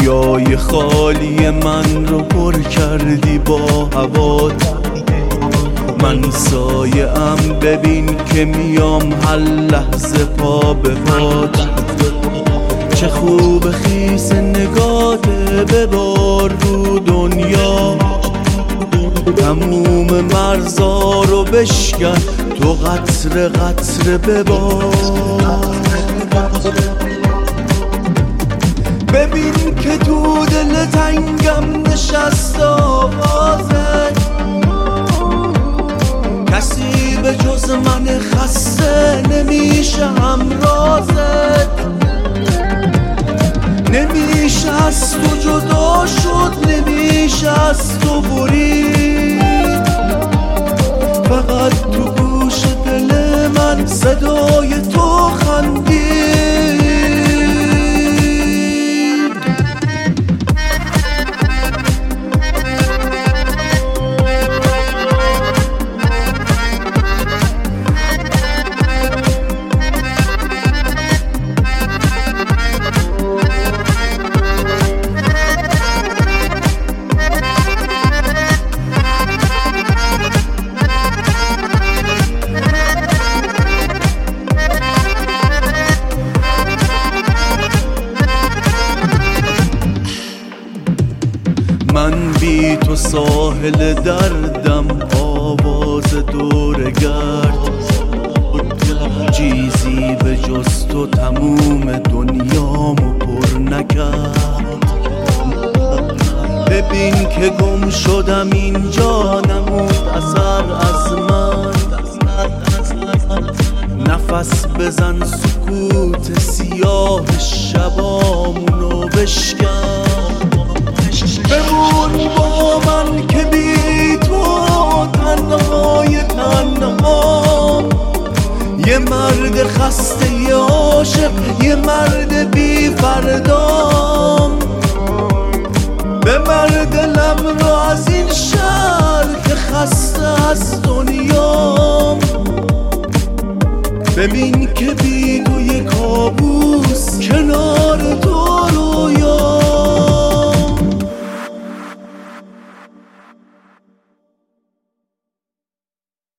دنیای خالی من رو پر کردی با هوات. من سایه ام ببین که میام هر لحظه پا به پات. چه خوب خیس نگاته ببار رو دنیا، تموم مرزا رو بشکن تو قطره قطره ببار. ببین که تو دل تنگم نشست آوازه، کسی به جز من خسته نمیشه همرازت. نمیشه از تو جدا شد، نمیشه از تو برید. فقط تو گوش دل من صدای تو خندید. من بی تو ساحل دردم، آواز دور گرد، چیزی به جز تو تموم دنیامو پر نکرد. ببین که گم شدم اینجا، نمود اثر از من. نفس بزن سکوت سیاه شبامونو بشکن. بمون با من که بی تو تنهای تنها. یه مرد خسته یه عاشق، یه مرد بی فردام. ببر دلم رو از این شهر که خسته از دنیام. ببین که بی تو یه کابوس کنار